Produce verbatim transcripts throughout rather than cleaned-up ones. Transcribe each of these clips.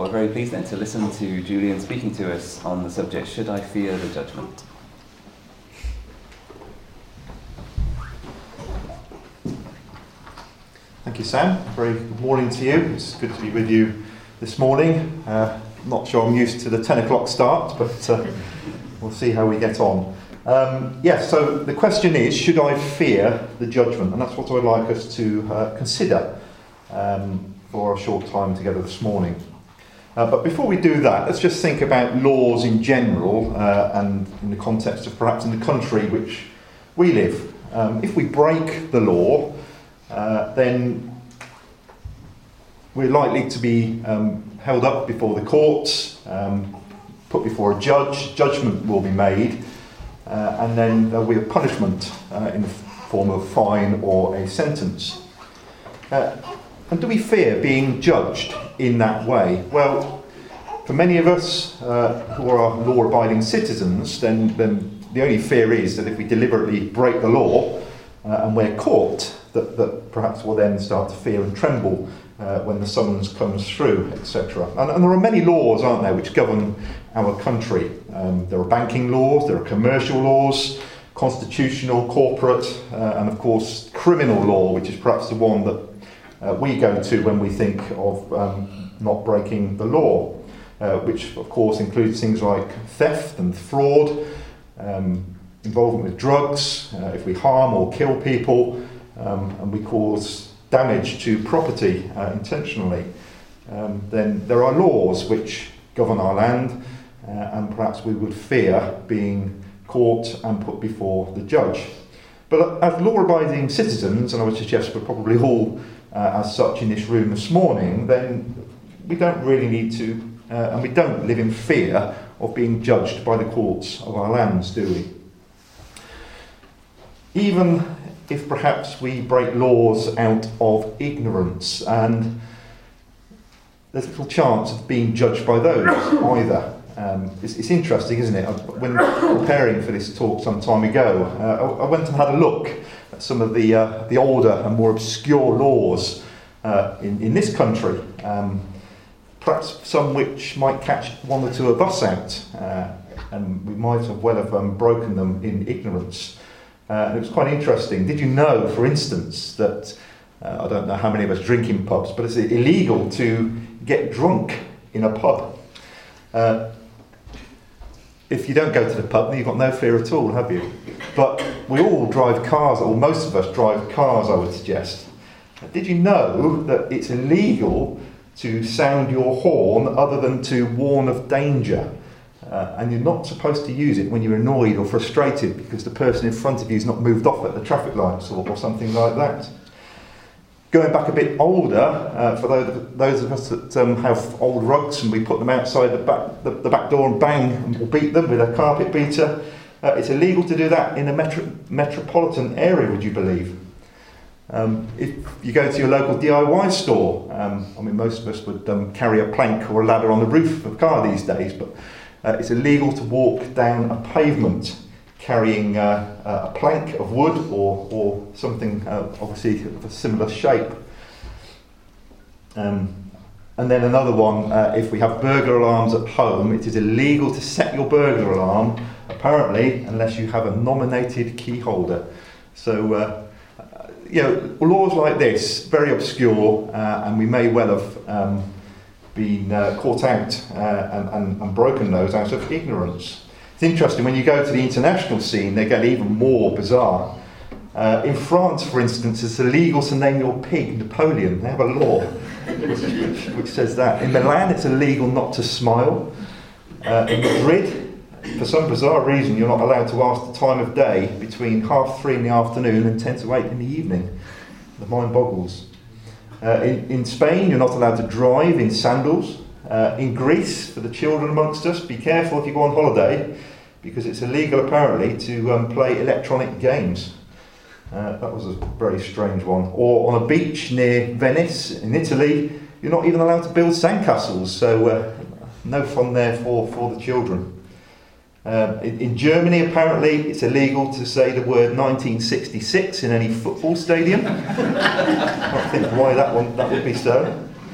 we're very pleased then to listen to Julian speaking to us on the subject, Should I Fear the Judgment? Thank you, Sam. Very good morning to you. It's good to be with you this morning. Uh, not sure I'm used to the ten o'clock start, but uh, we'll see how we get on. Um, yes, yeah, so the question is, should I fear the judgment? And that's what I'd like us to uh, consider um, for a short time together this morning. Uh, but before we do that, let's just think about laws in general uh, and in the context of perhaps in the country which we live. Um, if we break the law, uh, then we're likely to be um, held up before the courts, um, put before a judge, judgment will be made, uh, and then there'll be a punishment uh, in the form of fine or a sentence. Uh, and do we fear being judged in that way? Well, for many of us uh, who are law-abiding citizens, then, then the only fear is that if we deliberately break the law uh, and we're caught, that, that perhaps we'll then start to fear and tremble uh, when the summons comes through, et cetera. And, and there are many laws, aren't there, which govern our country. Um, there are banking laws, there are commercial laws, constitutional, corporate, uh, and of course criminal law, which is perhaps the one that uh, we go to when we think of um, not breaking the law. Uh, which of course includes things like theft and fraud, um, involvement with drugs, uh, if we harm or kill people, um, and we cause damage to property uh, intentionally. Um, then there are laws which govern our land, uh, and perhaps we would fear being caught and put before the judge. But as law-abiding citizens, and I would suggest we're probably all uh, as such in this room this morning, then we don't really need to Uh, and we don't live in fear of being judged by the courts of our lands, do we? Even if perhaps we break laws out of ignorance, and there's little chance of being judged by those either. Um, it's, it's interesting, isn't it? When preparing for this talk some time ago, uh, I, I went and had a look at some of the uh, the older and more obscure laws uh, in, in this country. Um, Perhaps some which might catch one or two of us out, uh, and we might have well have um, broken them in ignorance. Uh, and it was quite interesting. Did you know, for instance, that, uh, I don't know how many of us drink in pubs, but it's illegal to get drunk in a pub. Uh, if you don't go to the pub, then you've got no fear at all, have you? But we all drive cars, or most of us drive cars, I would suggest. Did you know that it's illegal to sound your horn other than to warn of danger? Uh, and you're not supposed to use it when you're annoyed or frustrated because the person in front of you is not moved off at the traffic lights or, or something like that. Going back a bit older, uh, for those, those of us that um, have old rugs and we put them outside the back, the, the back door and bang and we'll beat them with a carpet beater, uh, it's illegal to do that in a metro, metropolitan area, would you believe? Um, if you go to your local D I Y store, um, I mean most of us would um, carry a plank or a ladder on the roof of a car these days, but uh, it's illegal to walk down a pavement carrying uh, a plank of wood or, or something uh, obviously of a similar shape. Um, and then another one, uh, if we have burglar alarms at home, it is illegal to set your burglar alarm, apparently, unless you have a nominated key holder. So uh, You know, laws like this, very obscure, uh, and we may well have um, been uh, caught out uh, and, and, and broken those out of ignorance. It's interesting, when you go to the international scene, they get even more bizarre. Uh, in France, for instance, it's illegal to name your pig Napoleon. They have a law which, which says that. In Milan, it's illegal not to smile. Uh, in Madrid, for some bizarre reason, you're not allowed to ask the time of day between half three in the afternoon and ten to eight in the evening. The mind boggles. Uh, in, in Spain, you're not allowed to drive in sandals. Uh, in Greece, for the children amongst us, be careful if you go on holiday, because it's illegal apparently to um, play electronic games. Uh, that was a very strange one. Or on a beach near Venice in Italy, you're not even allowed to build sandcastles, so uh, no fun there for, for the children. Um, in, in Germany, apparently, it's illegal to say the word nineteen sixty-six in any football stadium. I can't think why that one that would be so.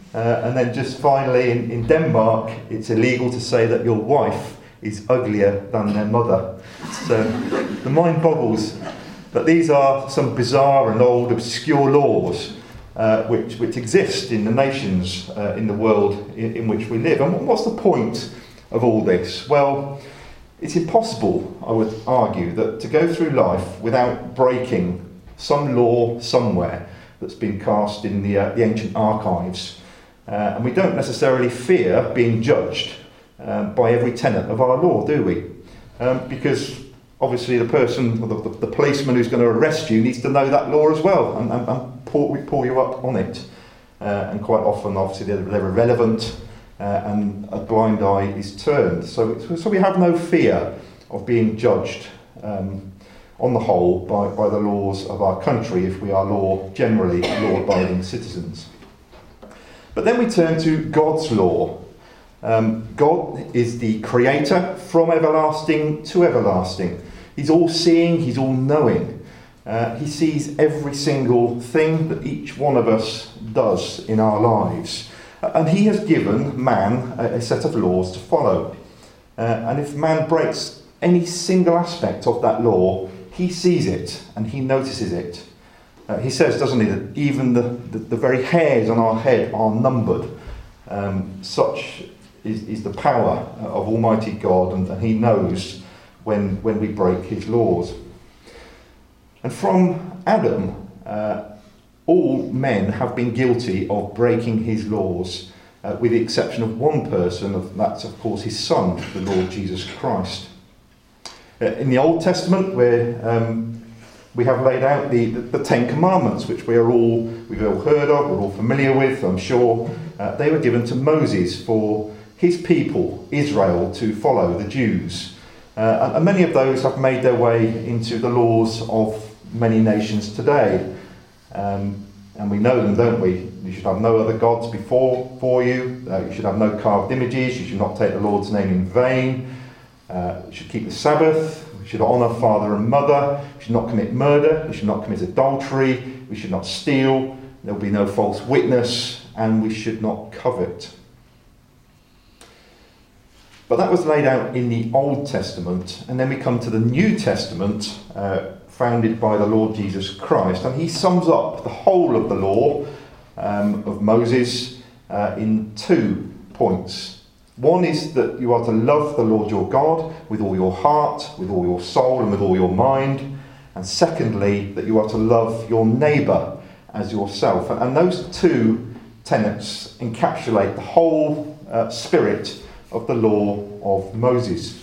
Uh, and then just finally, in, in Denmark, it's illegal to say that your wife is uglier than their mother. So the mind boggles. But these are some bizarre and old obscure laws uh, which, which exist in the nations uh, in the world in, in which we live. And what's the point of all this? Well, it's impossible, I would argue, that to go through life without breaking some law somewhere that's been cast in the, uh, the ancient archives. Uh, and we don't necessarily fear being judged um, by every tenet of our law, do we? Um, because obviously the person, or the, the policeman who's going to arrest you needs to know that law as well, and, and, and pull, we pull you up on it. Uh, and quite often, obviously, they're, they're irrelevant, uh, and a blind eye is turned. So, so we have no fear of being judged um, on the whole by, by the laws of our country if we are law generally law-abiding citizens. But then we turn to God's law. Um, God is the creator from everlasting to everlasting. He's all-seeing, he's all-knowing. Uh, he sees every single thing that each one of us does in our lives. And he has given man a, a set of laws to follow. Uh, and if man breaks any single aspect of that law, he sees it and he notices it. Uh, he says, doesn't he, that even the, the, the very hairs on our head are numbered. Um, such is, is the power of Almighty God, and, and he knows when, when we break his laws. And from Adam, uh, all men have been guilty of breaking his laws, uh, with the exception of one person, of, that's of course his son, the Lord Jesus Christ. Uh, in the Old Testament, where um, we have laid out the, the, the Ten Commandments, which we are all, we've all heard of, we're all familiar with, I'm sure. Uh, they were given to Moses for his people, Israel, to follow, the Jews. Uh, and, and many of those have made their way into the laws of many nations today. Um, and we know them, don't we? You should have no other gods before for you. Uh, you should have no carved images. You should not take the Lord's name in vain. Uh, you should keep the Sabbath. We should honour father and mother. We should not commit murder. We should not commit adultery. We should not steal. There will be no false witness. And we should not covet. But that was laid out in the Old Testament. And then we come to the New Testament, uh, founded by the Lord Jesus Christ. And he sums up the whole of the law um, of Moses uh, in two points. One is that you are to love the Lord your God with all your heart, with all your soul, and with all your mind. And secondly, that you are to love your neighbour as yourself. And those two tenets encapsulate the whole uh, spirit of the law of Moses.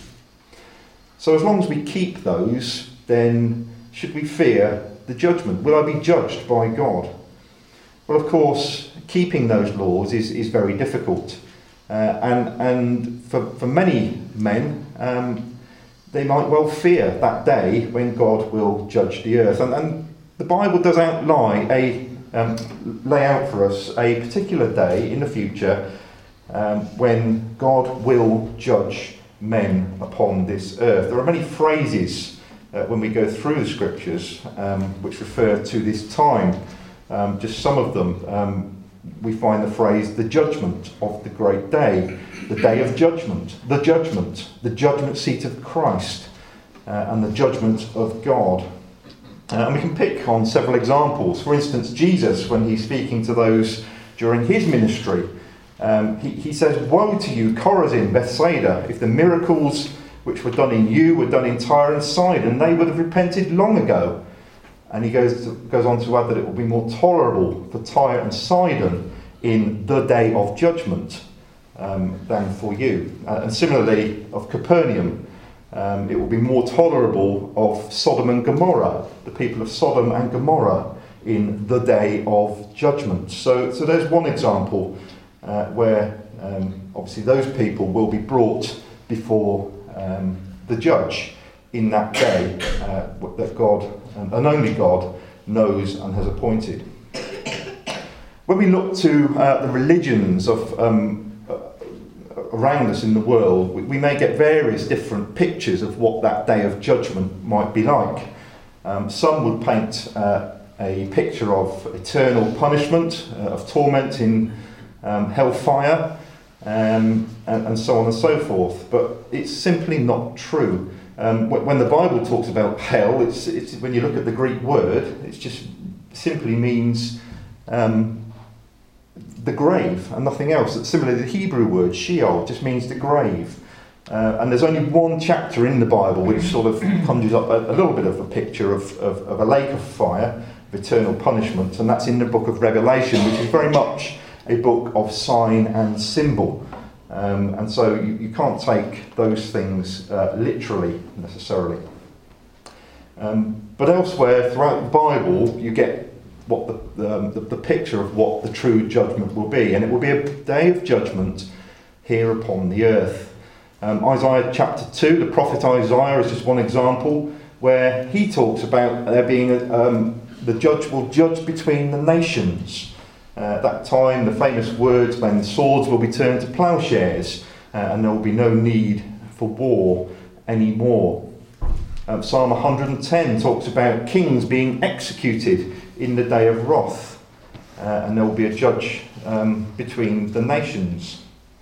So as long as we keep those, then should we fear the judgment? Will I be judged by God? Well, of course, keeping those laws is, is very difficult. Uh, and and for, for many men, um, they might well fear that day when God will judge the earth. And, and the Bible does outline a, um, lay out for us a particular day in the future um, when God will judge men upon this earth. There are many phrases uh, when we go through the scriptures um, which refer to this time. Um, just some of them. Um, we find the phrase, the judgment of the great day, the day of judgment, the judgment, the judgment seat of Christ, uh, and the judgment of God. Uh, and we can pick on several examples. For instance, Jesus, when he's speaking to those during his ministry, um, he, he says, "Woe to you, Chorazin, Bethsaida, if the miracles which were done in you were done in Tyre and Sidon, they would have repented long ago." And he goes to, goes on to add that it will be more tolerable for Tyre and Sidon in the day of judgment um, than for you. Uh, and similarly, of Capernaum, um, it will be more tolerable of Sodom and Gomorrah, the people of Sodom and Gomorrah, in the day of judgment. So, so there's one example uh, where um, obviously those people will be brought before um, the judge in that day uh, that God, and only God, knows and has appointed. When we look to uh, the religions of um, uh, around us in the world, we, we may get various different pictures of what that day of judgment might be like. Um, some would paint uh, a picture of eternal punishment, uh, of torment in um, hellfire, um, and, and so on and so forth. But it's simply not true. Um, when the Bible talks about hell, it's, it's when you look at the Greek word, it just simply means um, the grave and nothing else. It's similar to the Hebrew word Sheol, just means the grave. Uh, and there's only one chapter in the Bible which sort of conjures up a, a little bit of a picture of, of, of a lake of fire, of eternal punishment, and that's in the book of Revelation, which is very much a book of sign and symbol. Um, and so you, you can't take those things uh, literally, necessarily. Um, but elsewhere throughout the Bible, you get what the, um, the, the picture of what the true judgment will be. And it will be a day of judgment here upon the earth. Um, Isaiah chapter two, the prophet Isaiah is just one example where he talks about there being a, um, the judge will judge between the nations. Uh, at that time, the famous words when swords will be turned to plowshares uh, and there will be no need for war anymore. Um, Psalm one hundred ten talks about kings being executed in the day of wrath, uh, and there will be a judge um, between the nations.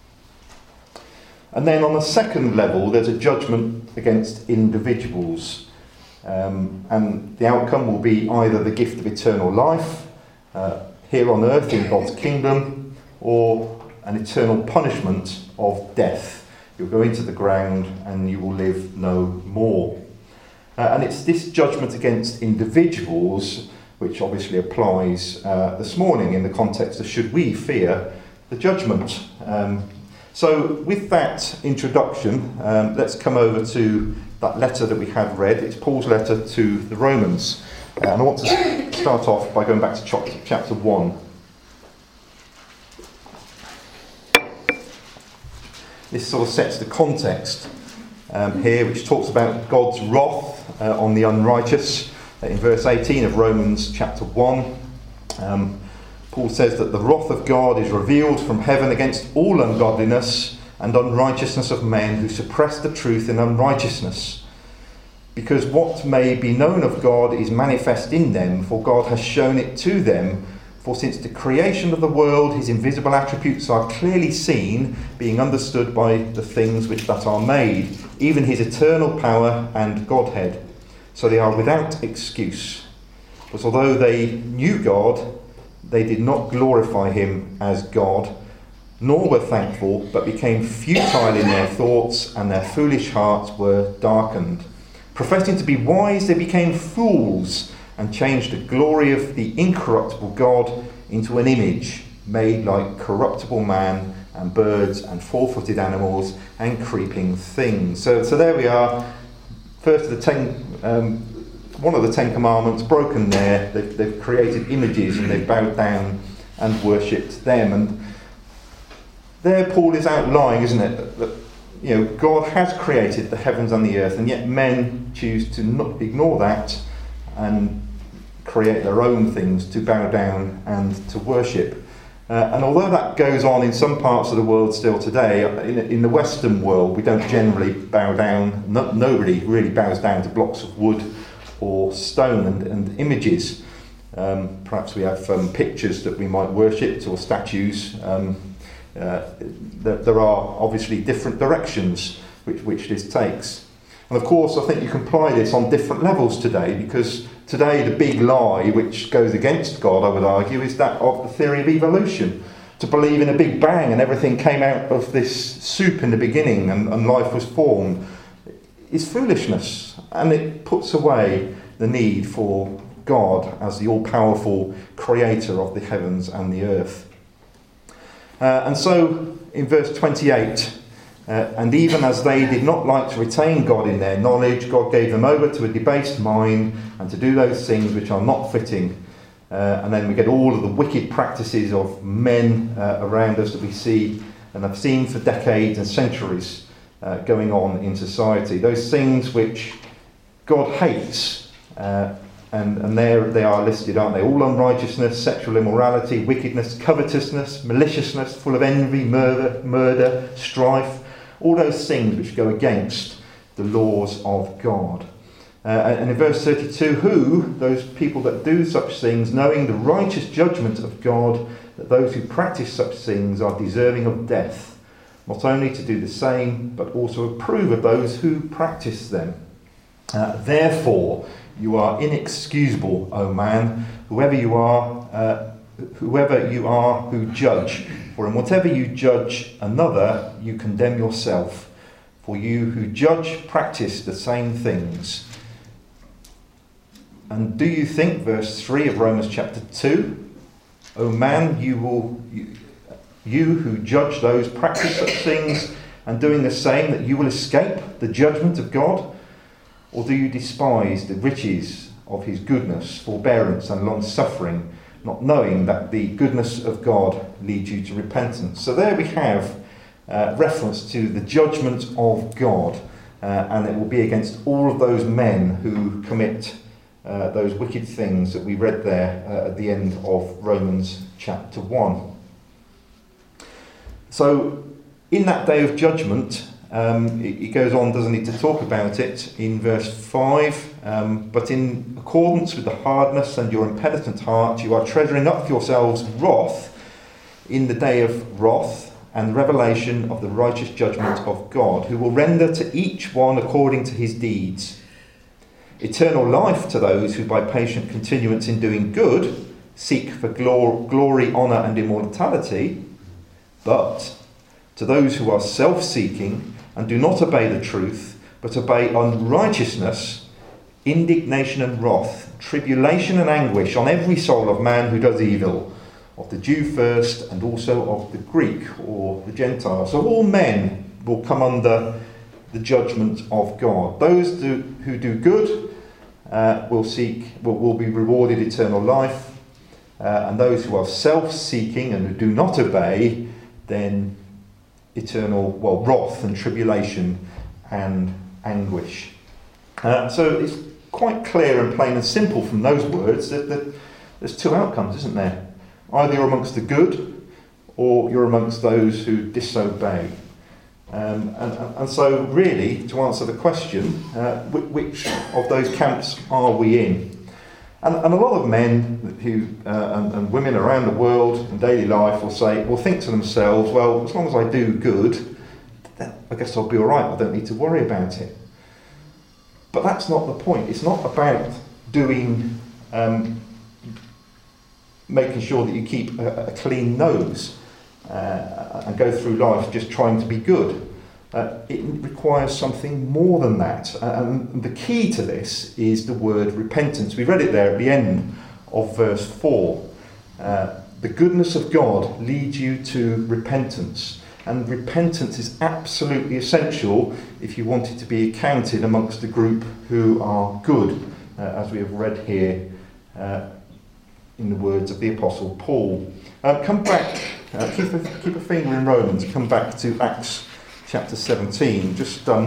And then on a second level, there's a judgment against individuals. Um, and the outcome will be either the gift of eternal life uh, here on earth in God's kingdom, or an eternal punishment of death. You'll go into the ground and you will live no more. Uh, and it's this judgment against individuals which obviously applies uh, this morning in the context of should we fear the judgment. Um, So with that introduction, um, let's come over to that letter that we have read. It's Paul's letter to the Romans. Uh, and I want to start off by going back to chapter, chapter one. This sort of sets the context um, here, which talks about God's wrath uh, on the unrighteous. Uh, in verse eighteen of Romans chapter one. Um, Paul says that the wrath of God is revealed from heaven against all ungodliness and unrighteousness of men who suppress the truth in unrighteousness. Because what may be known of God is manifest in them, for God has shown it to them. For since the creation of the world, his invisible attributes are clearly seen, being understood by the things which that are made, even his eternal power and Godhead. So they are without excuse. But although they knew God, they did not glorify him as God, nor were thankful, but became futile in their thoughts, and their foolish hearts were darkened. Professing to be wise, they became fools, and changed the glory of the incorruptible God into an image made like corruptible man, and birds, and four-footed animals, and creeping things. So, so there we are. First of the ten... Um, One of the Ten Commandments broken there. They've, they've created images and they've bowed down and worshipped them. And there Paul is outlining, isn't it, that, that you know God has created the heavens and the earth, and yet men choose to not ignore that and create their own things to bow down and to worship. Uh, and although that goes on in some parts of the world still today, in, in the Western world we don't generally bow down. No, nobody really bows down to blocks of wood or stone and, and images. Um, perhaps we have um, pictures that we might worship, or statues. Um, uh, there, there are obviously different directions which, which this takes. And of course I think you can apply this on different levels today, because today the big lie which goes against God, I would argue, is that of the theory of evolution. To believe in a big bang and everything came out of this soup in the beginning and, and life was formed is foolishness, and it puts away the need for God as the all-powerful creator of the heavens and the earth. Uh, and so in verse twenty-eight, uh, and even as they did not like to retain God in their knowledge, God gave them over to a debased mind and to do those things which are not fitting. Uh, and then we get all of the wicked practices of men uh, around us that we see and have seen for decades and centuries Uh, going on in society. Those things which God hates, uh, and, and there they are listed, aren't they? All unrighteousness, sexual immorality, wickedness, covetousness, maliciousness, full of envy, murder, murder, strife, all those things which go against the laws of God. Uh, and in verse thirty-two, who, those people that do such things, knowing the righteous judgment of God, that those who practice such things are deserving of death, not only to do the same, but also approve of those who practice them. Uh, therefore, you are inexcusable, O man, whoever you are, uh, whoever you are who judge. For in whatever you judge another, you condemn yourself. For you who judge practice the same things. And do you think, verse three of Romans chapter two, O man, you will you, you who judge those practice such things, and doing the same, that you will escape the judgment of God? Or do you despise the riches of his goodness, forbearance and long suffering, not knowing that the goodness of God leads you to repentance? So there we have uh, reference to the judgment of God, uh, and it will be against all of those men who commit uh, those wicked things that we read there uh, at the end of Romans chapter one. So in that day of judgment, um, it, it goes on, doesn't it, to talk about it in verse five, um, but in accordance with the hardness and your impenitent heart, you are treasuring up for yourselves wrath in the day of wrath and revelation of the righteous judgment of God, who will render to each one according to his deeds. Eternal life to those who by patient continuance in doing good seek for glor- glory, honour and immortality, but to those who are self-seeking and do not obey the truth, but obey unrighteousness, indignation and wrath, tribulation and anguish on every soul of man who does evil, of the Jew first and also of the Greek or the Gentile. So all men will come under the judgment of God. Those do, who do good uh, will seek will, will be rewarded eternal life, uh, and those who are self-seeking and who do not obey, then eternal well wrath and tribulation and anguish. Uh, so it's quite clear and plain and simple from those words that, that there's two outcomes, isn't there? Either you're amongst the good, or you're amongst those who disobey. Um, and, and so really, to answer the question, uh, which of those camps are we in? And, and a lot of men who uh, and, and women around the world in daily life will say, will think to themselves, well, as long as I do good, then I guess I'll be all right. I don't need to worry about it. But that's not the point. It's not about doing, um, making sure that you keep a, a clean nose uh, and go through life just trying to be good. Uh, it requires something more than that. And the key to this is the word repentance. We read it there at the end of verse four. Uh, the goodness of God leads you to repentance. And repentance is absolutely essential if you want it to be counted amongst the group who are good, uh, as we have read here uh, in the words of the Apostle Paul. Uh, come back, uh, keep, a, keep a finger in Romans, come back to Acts chapter seventeen, just um,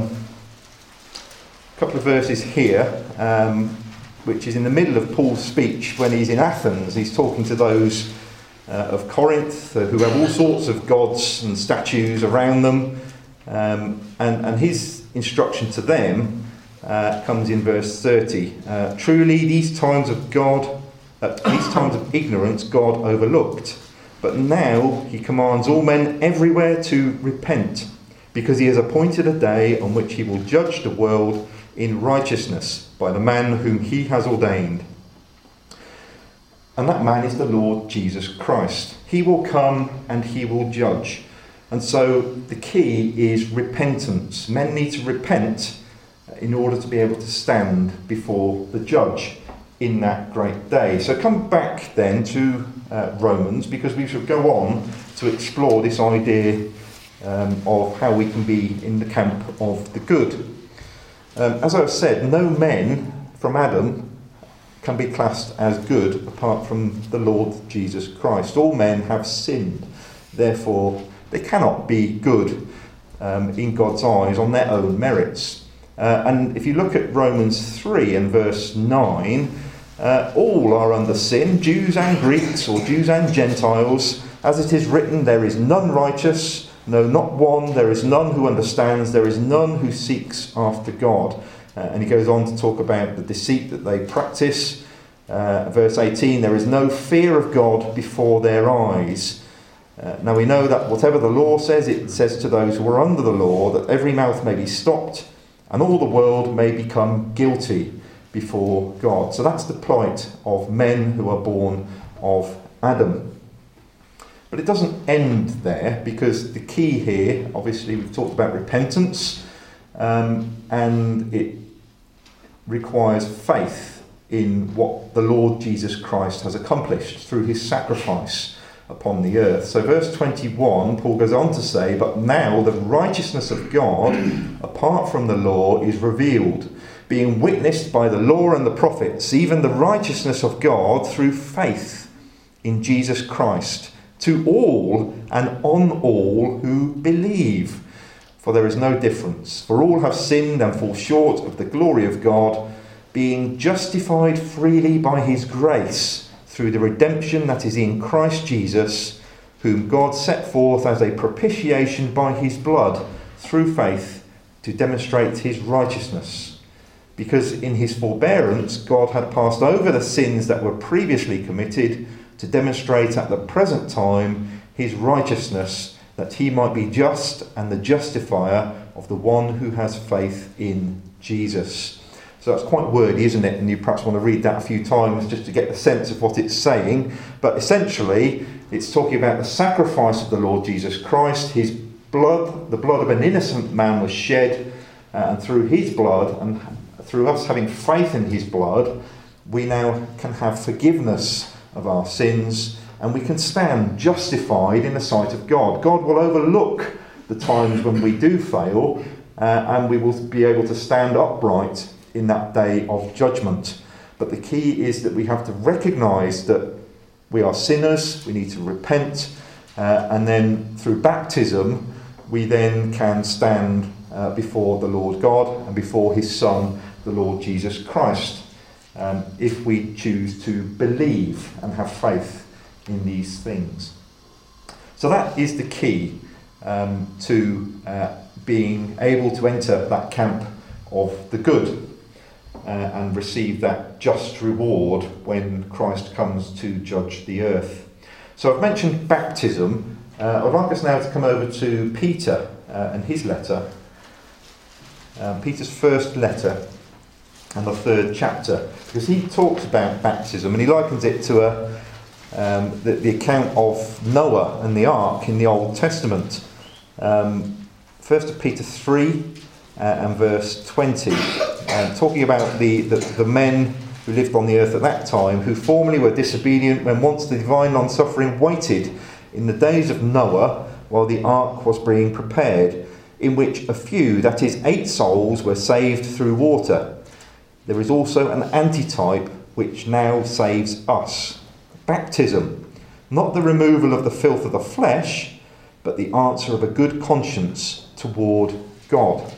a couple of verses here, um, which is in the middle of Paul's speech when he's in Athens. He's talking to those uh, of Corinth uh, who have all sorts of gods and statues around them, um, and, and his instruction to them uh, comes in verse thirty. Uh, Truly, these times of God, uh, these times of ignorance, God overlooked, but now he commands all men everywhere to repent, because he has appointed a day on which he will judge the world in righteousness by the man whom he has ordained. And that man is the Lord Jesus Christ. He will come and he will judge. And so the key is repentance. Men need to repent in order to be able to stand before the judge in that great day. So come back then to uh, Romans, because we shall go on to explore this idea Um, of how we can be in the camp of the good. Um, as I've said, no men from Adam can be classed as good apart from the Lord Jesus Christ. All men have sinned, therefore they cannot be good um, in God's eyes on their own merits. Uh, and if you look at Romans three and verse nine, uh, all are under sin, Jews and Greeks, or Jews and Gentiles. As it is written, there is none righteous, no, not one. There is none who understands. There is none who seeks after God. Uh, and he goes on to talk about the deceit that they practice. Uh, verse eighteen, there is no fear of God before their eyes. Uh, now we know that whatever the law says, it says to those who are under the law that every mouth may be stopped and all the world may become guilty before God. So that's the plight of men who are born of Adam. But it doesn't end there, because the key here, obviously we've talked about repentance, um, and it requires faith in what the Lord Jesus Christ has accomplished through his sacrifice upon the earth. So verse twenty-one, Paul goes on to say, but now the righteousness of God apart from the law is revealed, being witnessed by the law and the prophets, even the righteousness of God through faith in Jesus Christ, to all and on all who believe. For there is no difference. For all have sinned and fall short of the glory of God, being justified freely by his grace, through the redemption that is in Christ Jesus, whom God set forth as a propitiation by his blood, through faith, to demonstrate his righteousness. Because in his forbearance God had passed over the sins that were previously committed, to demonstrate at the present time his righteousness, that he might be just and the justifier of the one who has faith in Jesus. So that's quite wordy, isn't it? And you perhaps want to read that a few times just to get the sense of what it's saying. But essentially, it's talking about the sacrifice of the Lord Jesus Christ. His blood, the blood of an innocent man, was shed, uh, and through his blood, and through us having faith in his blood, we now can have forgiveness of our sins, and we can stand justified in the sight of God. God will overlook the times when we do fail, uh, and we will be able to stand upright in that day of judgment. But the key is that we have to recognise that we are sinners, we need to repent, uh, and then through baptism we then can stand uh, before the Lord God and before his Son, the Lord Jesus Christ, um, if we choose to believe and have faith in these things. So that is the key um, to uh, being able to enter that camp of the good. Uh, and receive that just reward when Christ comes to judge the earth. So I've mentioned baptism. Uh, I'd like us now to come over to Peter uh, and his letter. Um, Peter's first letter and the third chapter, because he talks about baptism and he likens it to a, um, the, the account of Noah and the ark in the Old Testament. Um, First Peter three uh, and verse twenty. Uh, talking about the, the, the men who lived on the earth at that time, who formerly were disobedient when once the divine long-suffering waited in the days of Noah while the ark was being prepared, in which a few, that is eight souls, were saved through water. There is also an antitype which now saves us. Baptism, not the removal of the filth of the flesh, but the answer of a good conscience toward God.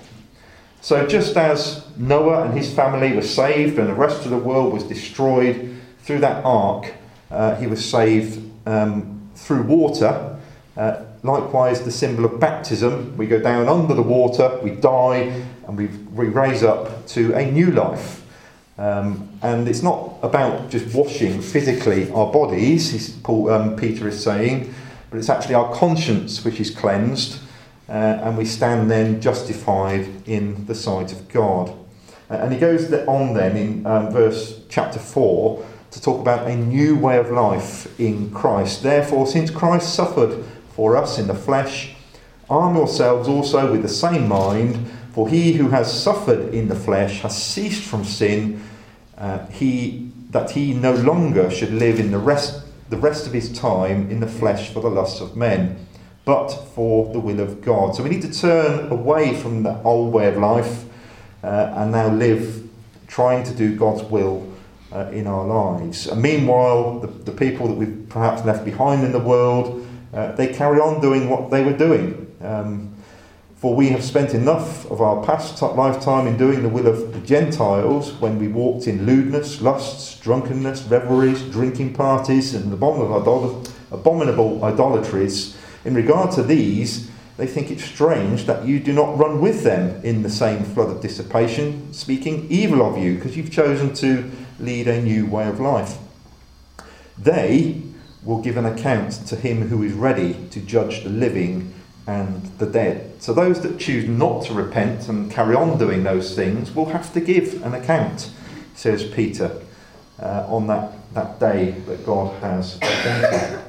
So just as Noah and his family were saved and the rest of the world was destroyed through that ark, uh, he was saved um, through water. Uh, likewise, the symbol of baptism, we go down under the water, we die, and we, we raise up to a new life. Um, and it's not about just washing physically our bodies, Paul, um, Peter is saying, but it's actually our conscience which is cleansed. Uh, and we stand then justified in the sight of God. Uh, and he goes on then in um, verse chapter four to talk about a new way of life in Christ. Therefore, since Christ suffered for us in the flesh, arm yourselves also with the same mind, for he who has suffered in the flesh has ceased from sin, uh, he that he no longer should live in the rest the rest of his time in the flesh for the lusts of men, but for the will of God. So we need to turn away from the old way of life uh, and now live trying to do God's will uh, in our lives. And meanwhile, the, the people that we've perhaps left behind in the world, uh, they carry on doing what they were doing. Um, for we have spent enough of our past lifetime in doing the will of the Gentiles when we walked in lewdness, lusts, drunkenness, revelries, drinking parties, and abominable, idol- abominable idolatries. In regard to these, they think it strange that you do not run with them in the same flood of dissipation, speaking evil of you, because you've chosen to lead a new way of life. They will give an account to him who is ready to judge the living and the dead. So those that choose not to repent and carry on doing those things will have to give an account, says Peter, uh, on that, that day that God has appointed.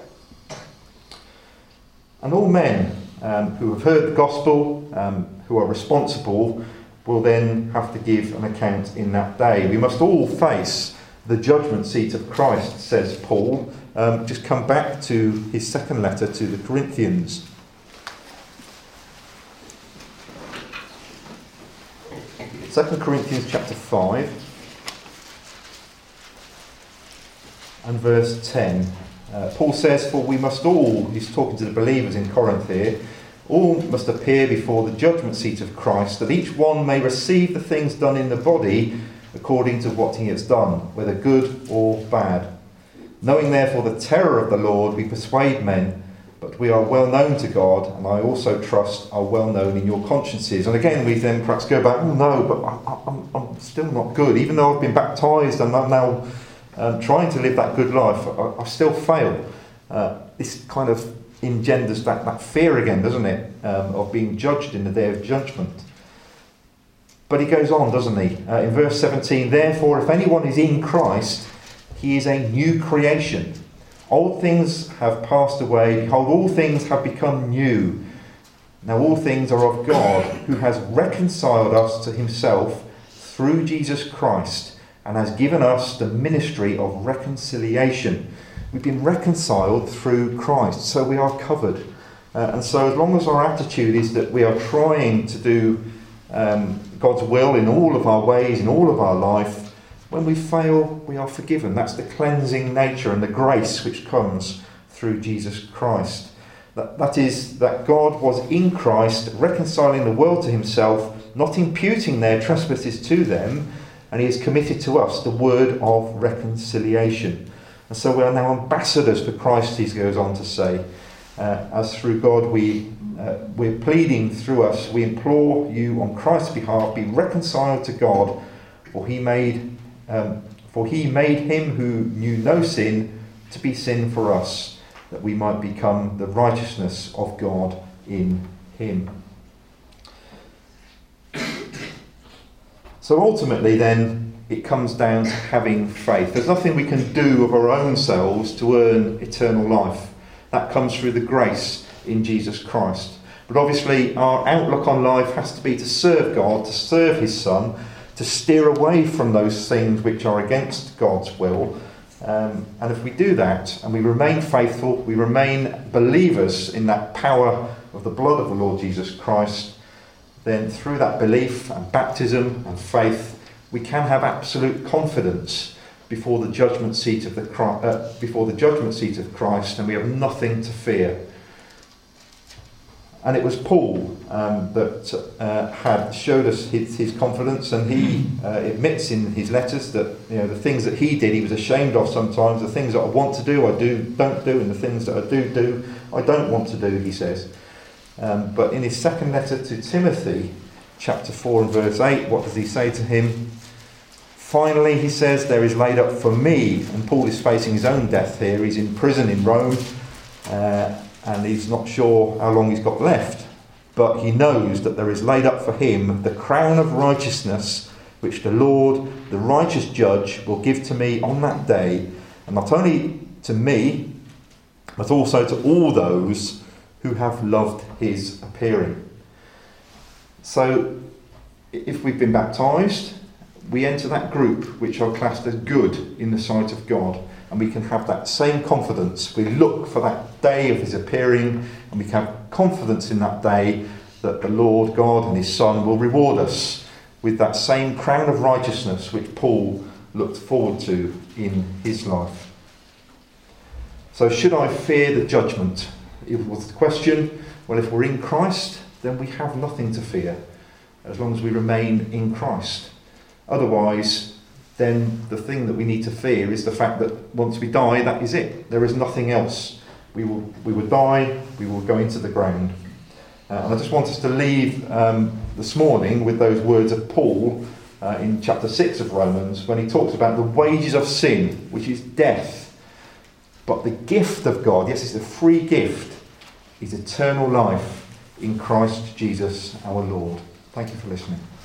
And all men um, who have heard the gospel, um, who are responsible, will then have to give an account in that day. We must all face the judgment seat of Christ, says Paul. Um, just come back to his second letter to the Corinthians. Second Corinthians chapter five and verse ten. Uh, Paul says, for we must all, he's talking to the believers in Corinth here, all must appear before the judgment seat of Christ, that each one may receive the things done in the body according to what he has done, whether good or bad. Knowing therefore the terror of the Lord, we persuade men, but we are well known to God, and I also trust are well known in your consciences. And again, we then perhaps go back, oh no, but I, I'm, I'm still not good. Even though I've been baptised and I'm now um, trying to live that good life, I, I still fail. Uh, this kind of engenders that, that fear again, doesn't it, um, of being judged in the day of judgment. But he goes on, doesn't he? Uh, in verse seventeen, therefore, if anyone is in Christ, he is a new creation. Old things have passed away. Behold, all things have become new. Now all things are of God, who has reconciled us to himself through Jesus Christ, and has given us the ministry of reconciliation. We've been reconciled through Christ, so we are covered. Uh, and so as long as our attitude is that we are trying to do um, God's will in all of our ways, in all of our life, when we fail, we are forgiven. That's the cleansing nature and the grace which comes through Jesus Christ. That, that is, that God was in Christ, reconciling the world to himself, not imputing their trespasses to them, and he has committed to us the word of reconciliation. And so we are now ambassadors for Christ, he goes on to say. Uh, as through God we, uh, we're pleading through us, we implore you on Christ's behalf, be reconciled to God, for he made um, for he made him who knew no sin to be sin for us, that we might become the righteousness of God in him. So ultimately then, it comes down to having faith. There's nothing we can do of our own selves to earn eternal life. That comes through the grace in Jesus Christ. But obviously our outlook on life has to be to serve God, to serve his Son, to steer away from those things which are against God's will. Um, and if we do that, and we remain faithful, we remain believers in that power of the blood of the Lord Jesus Christ, then through that belief and baptism and faith, we can have absolute confidence before the judgment seat of the uh, before the judgment seat of Christ, and we have nothing to fear. And it was Paul um, that uh, had showed us his, his confidence, and he uh, admits in his letters that, you know, the things that he did, he was ashamed of sometimes. The things that I want to do, I do don't do, and the things that I do do, I don't want to do. He says. Um, but in his second letter to Timothy, chapter four and verse eight, what does he say to him? Finally, he says, there is laid up for me, and Paul is facing his own death here. He's in prison in Rome, uh, and he's not sure how long he's got left. But he knows that there is laid up for him the crown of righteousness, which the Lord, the righteous judge, will give to me on that day, and not only to me, but also to all those who have loved his appearing. So, if we've been baptised, we enter that group which are classed as good in the sight of God, and we can have that same confidence. We look for that day of his appearing, and we can have confidence in that day that the Lord God and his Son will reward us with that same crown of righteousness which Paul looked forward to in his life. So should I fear the judgment? It was the question. Well, if we're in Christ, then we have nothing to fear, as long as we remain in Christ. Otherwise, then the thing that we need to fear is the fact that once we die, that is it. There is nothing else. We will we will die, we will go into the ground. Uh, and I just want us to leave um, this morning with those words of Paul uh, in chapter six of Romans, when he talks about the wages of sin, which is death. But the gift of God, yes, it's a free gift, is eternal life in Christ Jesus our Lord. Thank you for listening.